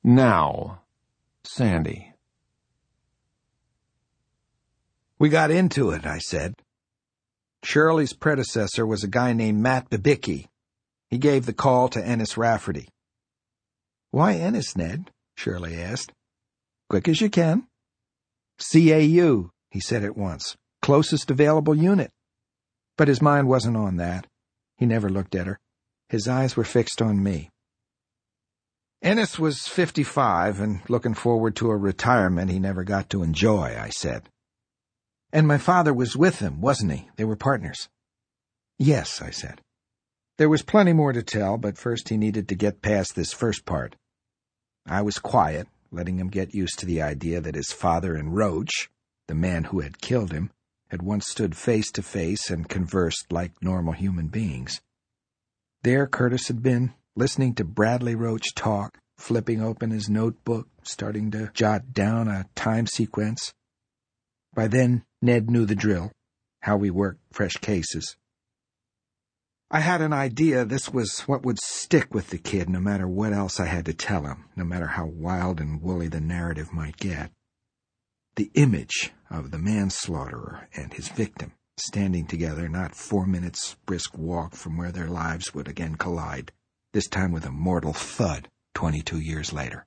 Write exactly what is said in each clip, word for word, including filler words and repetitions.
Now, Sandy. We got into it, I said. Shirley's predecessor was a guy named Matt Babicki. He gave the call to Ennis Rafferty. "Why Ennis, Ned?" Shirley asked. "Quick as you can." "C A U," he said at once. "Closest available unit." But his mind wasn't on that. He never looked at her. His eyes were fixed on me. Ennis was fifty-five and looking forward to a retirement he never got to enjoy, I said. "And my father was with him, wasn't he? They were partners." "Yes," I said. There was plenty more to tell, but first he needed to get past this first part. I was quiet, letting him get used to the idea that his father and Roach, the man who had killed him, had once stood face to face and conversed like normal human beings. There Curtis had been, listening to Bradley Roach talk, flipping open his notebook, starting to jot down a time sequence. By then, Ned knew the drill, how we worked fresh cases. I had an idea this was what would stick with the kid no matter what else I had to tell him, no matter how wild and woolly the narrative might get. The image of the manslaughterer and his victim, standing together not four minutes' brisk walk from where their lives would again collide, this time with a mortal thud twenty-two years later.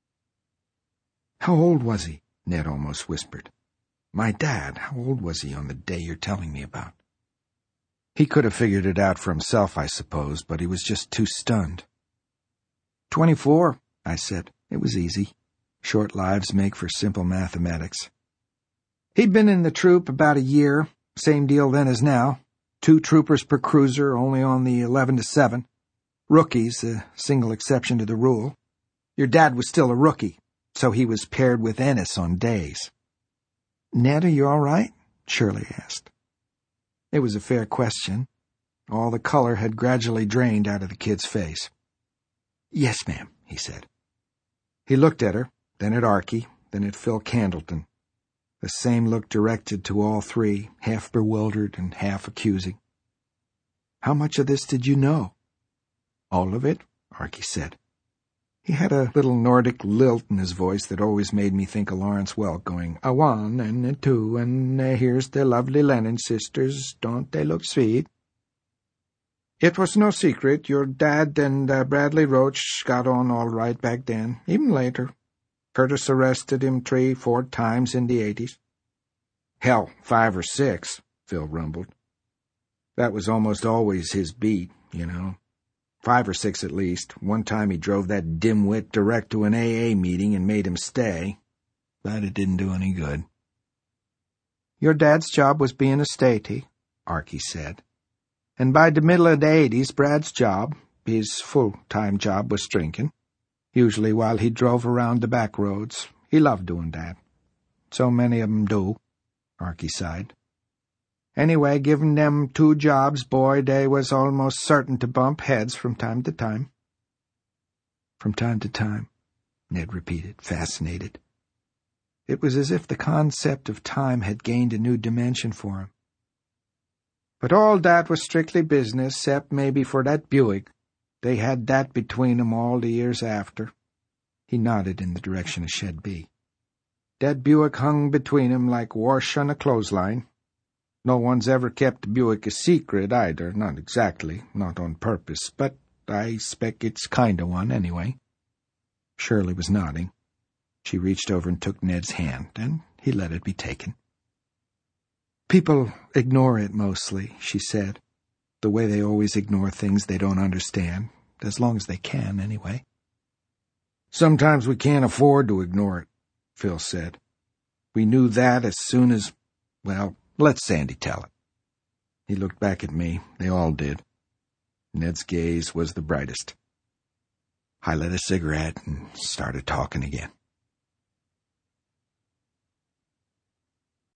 "How old was he?" Ned almost whispered. "My dad, how old was he on the day you're telling me about?" He could have figured it out for himself, I suppose, but he was just too stunned. Twenty-four, I said. It was easy. Short lives make for simple mathematics. He'd been in the troop about a year, same deal then as now. Two troopers per cruiser, only on the eleven to seven. Rookies, a single exception to the rule. Your dad was still a rookie, so he was paired with Ennis on days. "Ned, are you all right?" Shirley asked. It was a fair question. All the color had gradually drained out of the kid's face. "Yes, ma'am," he said. He looked at her, then at Archie, then at Phil Candleton. The same look directed to all three, half bewildered and half accusing. "How much of this did you know?" "All of it," Archie said. He had a little Nordic lilt in his voice that always made me think of Lawrence Welk going, "A one and a two, and uh, here's the lovely Lennon sisters. Don't they look sweet?" "It was no secret. Your dad and uh, Bradley Roach got on all right back then, even later. Curtis arrested him three, four times in the eighties. "Hell, five or six," Phil rumbled. That was almost always his beat, you know. Five or six at least. One time he drove that dimwit direct to an A A meeting and made him stay. But it didn't do any good. "Your dad's job was being a statey," Archie said. "And by the middle of the eighties, Brad's job, his full-time job, was drinking. Usually while he drove around the back roads. He loved doing that. So many of 'em do," Archie sighed. "Anyway, given them two jobs, boy, they was almost certain to bump heads from time to time." "From time to time," Ned repeated, fascinated. It was as if the concept of time had gained a new dimension for him. "But all that was strictly business, except maybe for that Buick. They had that between 'em all the years after." He nodded in the direction of Shed B. "That Buick hung between 'em like wash on a clothesline. No one's ever kept the Buick a secret, either, not exactly, not on purpose, but I spec it's kinda one, anyway." Shirley was nodding. She reached over and took Ned's hand, and he let it be taken. "People ignore it mostly," she said, "the way they always ignore things they don't understand, as long as they can, anyway." "Sometimes we can't afford to ignore it," Phil said. "We knew that as soon as, well, let Sandy tell it." He looked back at me. They all did. Ned's gaze was the brightest. I lit a cigarette and started talking again.